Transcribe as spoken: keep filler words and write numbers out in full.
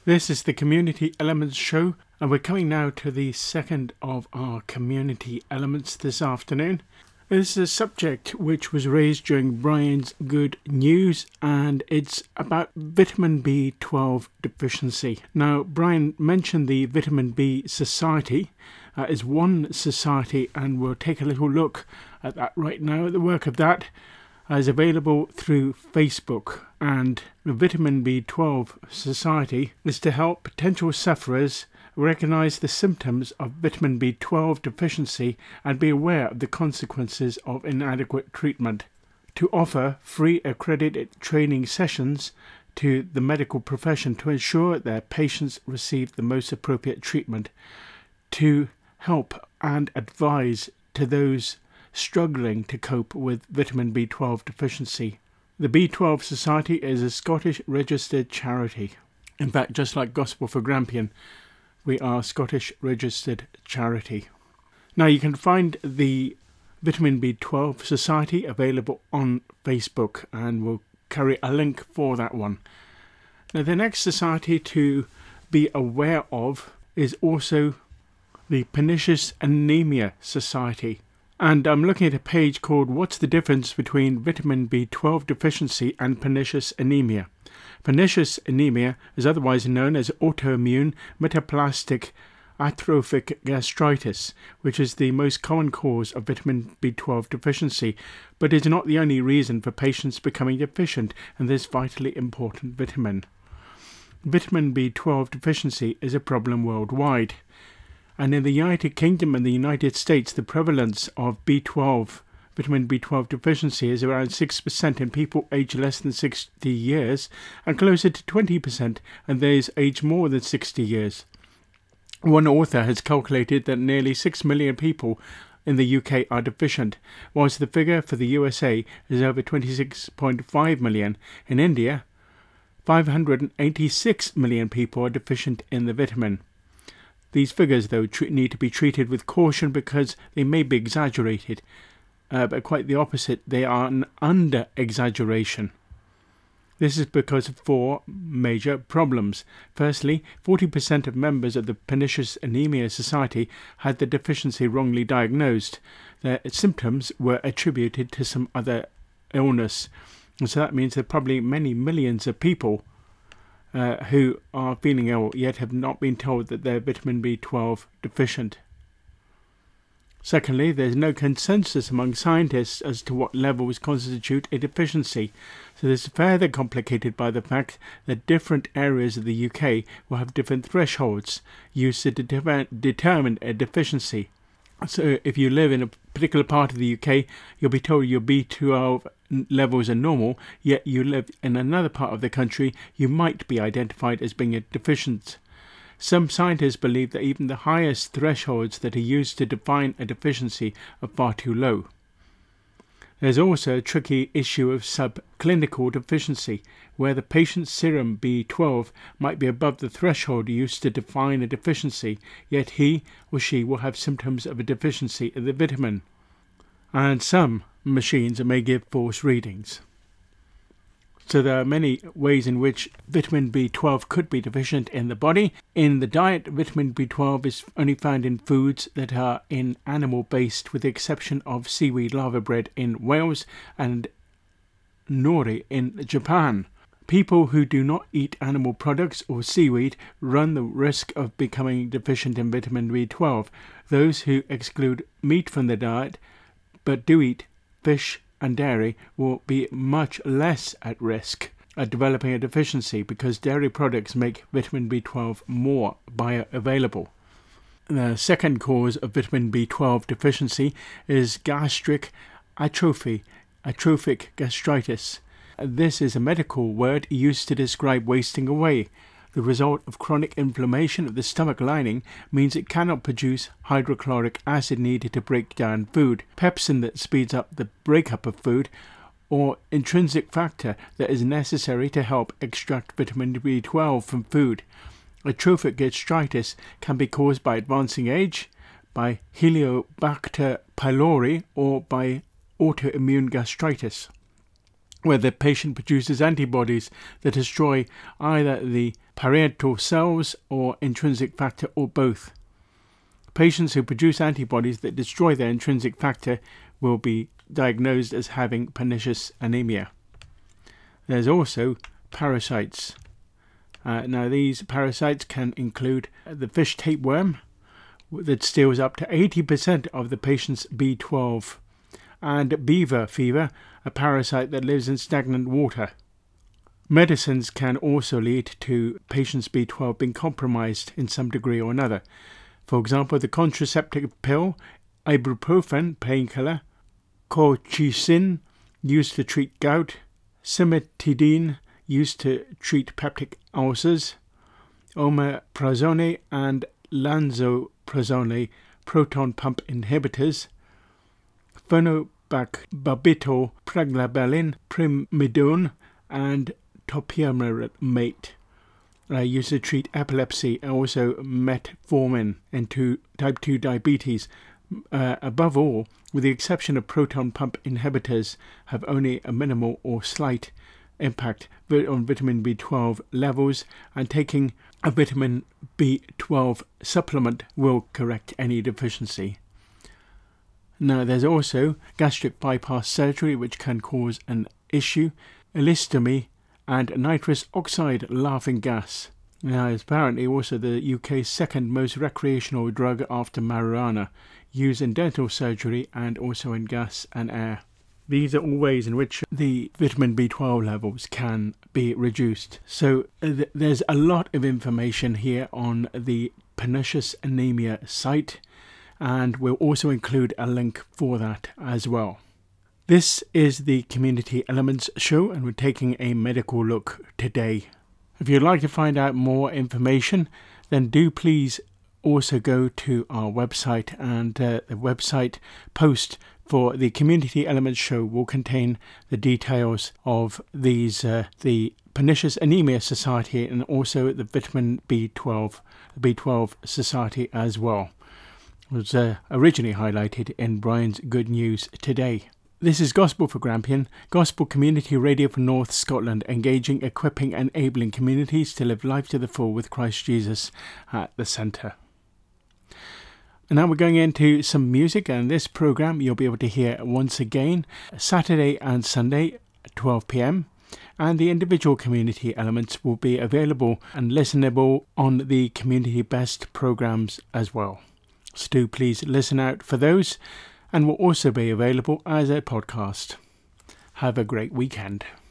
This is the Community Elements Show, and we're coming now to the second of our Community Elements this afternoon. This is a subject which was raised during Brian's Good News, and it's about vitamin B twelve deficiency. Now, Brian mentioned the Vitamin B Society uh, as one society, and we'll take a little look at that right now. The work of that is available through Facebook, and the Vitamin B twelve Society is to help potential sufferers recognize the symptoms of vitamin B twelve deficiency and be aware of the consequences of inadequate treatment, to offer free accredited training sessions to the medical profession to ensure their patients receive the most appropriate treatment, to help and advise to those struggling to cope with vitamin B twelve deficiency. The B twelve Society is a Scottish registered charity. In fact, just like Gospel for Grampian, we are a Scottish registered charity. Now, you can find the Vitamin B twelve Society available on Facebook, and we'll carry a link for that one. Now, the next society to be aware of is also the Pernicious Anemia Society. And I'm looking at a page called What's the Difference Between Vitamin B twelve Deficiency and Pernicious Anemia? Pernicious anemia is otherwise known as autoimmune metaplastic atrophic gastritis, which is the most common cause of vitamin B twelve deficiency, but is not the only reason for patients becoming deficient in this vitally important vitamin. Vitamin B twelve deficiency is a problem worldwide. And in the United Kingdom and the United States, the prevalence of B twelve, vitamin B twelve deficiency is around six percent in people aged less than sixty years and closer to twenty percent in those aged more than sixty years. One author has calculated that nearly six million people in the U K are deficient, whilst the figure for the U S A is over twenty-six point five million. In India, five hundred eighty-six million people are deficient in the vitamin. These figures, though, tr- need to be treated with caution because they may be exaggerated, uh, but quite the opposite, they are an under-exaggeration. This is because of four major problems. Firstly, forty percent of members of the Pernicious Anemia Society had the deficiency wrongly diagnosed. Their symptoms were attributed to some other illness, and so that means there are probably many millions of people Uh, who are feeling ill yet have not been told that they're vitamin B twelve deficient. Secondly, there's no consensus among scientists as to what levels constitute a deficiency, so this is further complicated by the fact that different areas of the U K will have different thresholds used to deter- determine a deficiency. So if you live in a particular part of the U K, you'll be told your B twelve levels are normal, yet you live in another part of the country, you might be identified as being a deficient. Some scientists believe that even the highest thresholds that are used to define a deficiency are far too low. There's also a tricky issue of subclinical deficiency, where the patient's serum B twelve might be above the threshold used to define a deficiency, yet he or she will have symptoms of a deficiency in the vitamin. And some machines may give false readings. So there are many ways in which vitamin B twelve could be deficient in the body. In the diet, vitamin B twelve is only found in foods that are in animal-based, with the exception of seaweed lava bread in Wales and nori in Japan. People who do not eat animal products or seaweed run the risk of becoming deficient in vitamin B twelve. Those who exclude meat from the diet but do eat fish and dairy will be much less at risk at developing a deficiency because dairy products make vitamin B twelve more bioavailable. The second cause of vitamin B twelve deficiency is gastric atrophy, atrophic gastritis. This is a medical word used to describe wasting away. The result of chronic inflammation of the stomach lining means it cannot produce hydrochloric acid needed to break down food, pepsin that speeds up the breakup of food, or intrinsic factor that is necessary to help extract vitamin B twelve from food. Atrophic gastritis can be caused by advancing age, by Helicobacter pylori, or by autoimmune gastritis. where the patient produces antibodies that destroy either the parietal cells or intrinsic factor or both. Patients who produce antibodies that destroy their intrinsic factor will be diagnosed as having pernicious anemia. There's also parasites. Uh, now these parasites can include the fish tapeworm that steals up to eighty percent of the patient's B twelve, and beaver fever, a parasite that lives in stagnant water. Medicines can also lead to patients' B twelve being compromised in some degree or another. For example, the contraceptive pill, ibuprofen painkiller, colchicine used to treat gout, cimetidine used to treat peptic ulcers, omeprazole and lansoprazole proton pump inhibitors, phenobarbital, pregabalin, primidone, and topiramate uh, used to treat epilepsy, and also metformin and to type two diabetes. Uh, above all, with the exception of proton pump inhibitors, have only a minimal or slight impact on vitamin B twelve levels, and taking a vitamin B twelve supplement will correct any deficiency. Now, there's also gastric bypass surgery, which can cause an issue, ileostomy, and nitrous oxide laughing gas. Now, it's apparently also the U K's second most recreational drug after marijuana, used in dental surgery and also in gas and air. These are all ways in which the vitamin B twelve levels can be reduced. So uh, th- there's a lot of information here on the Pernicious Anemia site, and we'll also include a link for that as well. This is the Community Elements Show, and we're taking a medical look today. If you'd like to find out more information, then do please also go to our website, and uh, the website post for the Community Elements Show will contain the details of these, uh, the Pernicious Anemia Society, and also the Vitamin B twelve, B twelve Society as well. It was uh, originally highlighted in Brian's Good News today. This is Gospel for Grampian, Gospel Community Radio for North Scotland, engaging, equipping, and enabling communities to live life to the full with Christ Jesus at the centre. And now we're going into some music, and this programme you'll be able to hear once again Saturday and Sunday at twelve p.m, and the individual community elements will be available and listenable on the Community Best programmes as well. So do please listen out for those, and will also be available as a podcast. Have a great weekend.